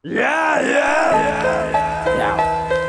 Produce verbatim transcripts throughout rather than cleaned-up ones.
Yeah, yeah, yeah.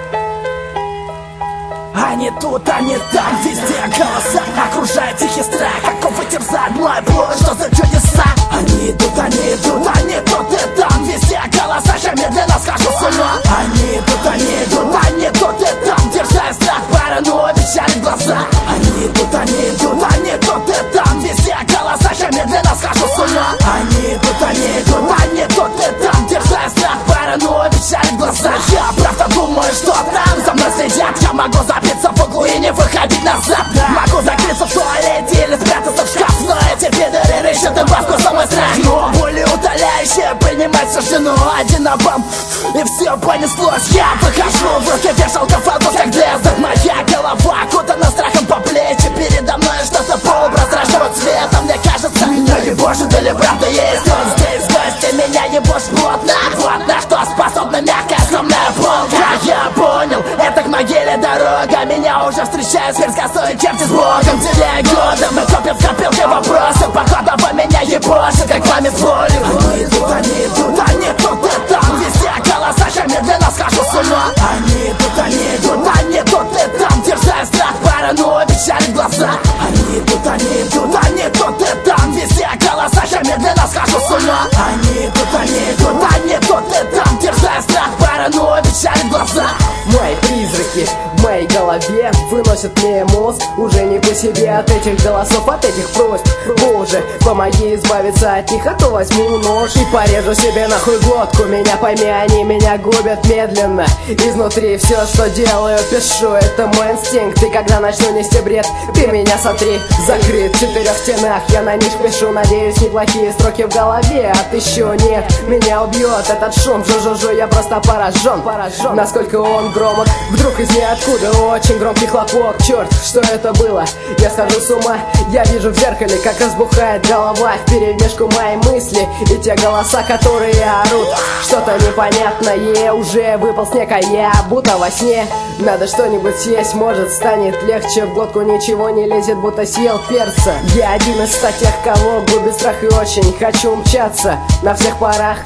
Они тут, они там, везде голоса окружает тихий страх. Какого терзает мой плоть, что за чудеса? Они идут, они идут, они тут и там, везде голоса, я медленно схожу с ума. Они идут, они идут, они тут и там, держа страх, паранойю, печали глаза. Они идут, они идут, они тут и там, везде голоса, я медленно схожу с ума. Они идут, они идут, они тут и там, держа страх, паранойю, печали глаза. Я правда думаю, что там за мной следят. Я могу забиться в углу и не выходить назад. Могу закрыться в туалете или спрятаться в шкаф, но эти пидоры рыщут и баску самый страх. Но более утоляющее принимать суждено один на вам, и все понеслось. Я выхожу, в руке вешалка фалков, как Дезерт. Моя голова окутана страхом по плечи. Передо мной что-то полупрозрачного цвета. Мне кажется, меня ебошит или правда есть он здесь в гости. Меня ебошит плотно, вот на что способна мягкая скромная полка. Я понял, это к могиле дорога. Меня уже встречают с косой черти с богом. Теряя годы, мы копим в копилке вопросы. Походу вы меня ебошит, как вами с болью. Они идут, они идут, они тут и там, везде голоса, я медленно схожу с ума. Они идут, они идут, они тут и там, держа страх, паранойю, печали глаза. Они идут, они идут, они тут и там, везде голоса, я медленно схожу с ума. Они идут, они идут, они тут и там, держа страх, паранойю, печали глаза. Мои призраки в моей голове выносят мне мозг. Уже не по себе от этих голосов, от этих просьб. Боже, помоги избавиться от них, а то возьму нож и порежу себе нахуй глотку. Меня пойми, они меня губят медленно. Изнутри все, что делаю, пишу, это мой инстинкт. И когда начну нести бред, ты меня сотри. Закрыт в четырех стенах, я на них пишу. Надеюсь, неплохие строки в голове отыщу. Нет, меня убьет этот шум, жу-жу-жу, я просто поражен, поражен. Насколько он громок, вдруг из ниоткуда очень громкий хлопок. Черт, что это было? Я схожу с ума, я вижу в зеркале, как разбухает голова вперемешку мои мысли и те голоса, которые орут. Что-то непонятное уже выпал снег, а я будто во сне. Надо что-нибудь съесть, может станет легче. В глотку ничего не лезет, будто съел перца. Я один из ста тех, кого губит страх, и очень хочу умчаться на всех парах.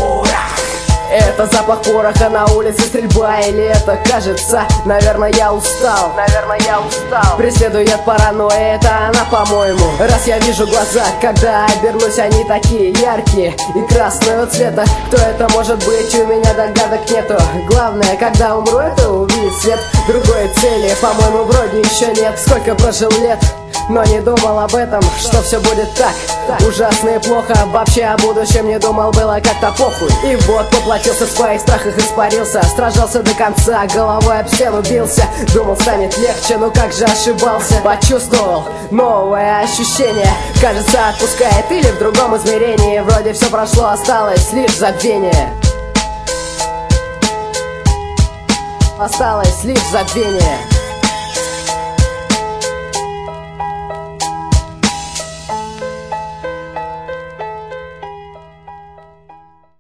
Это запах пороха, на улице стрельба, или это кажется? Наверное, я устал, наверное, я устал. Преследует паранойя, это она, по-моему. Раз я вижу глаза, когда обернусь, они такие яркие и красного цвета. Кто это может быть? У меня догадок нету. Главное, когда умру, это увидеть свет. Другой цели, по-моему, вроде еще нет. Сколько прожил лет, но не думал об этом, что все будет так ужасно и плохо. Вообще о будущем не думал, было как-то похуй. И вот поплатился в своих страхах, испарился. Сражался до конца, головой об стену бился. Думал, станет легче, но как же ошибался. Почувствовал новое ощущение, кажется, отпускает. Или в другом измерении, вроде все прошло, осталось лишь забвение. Осталось лишь забвение.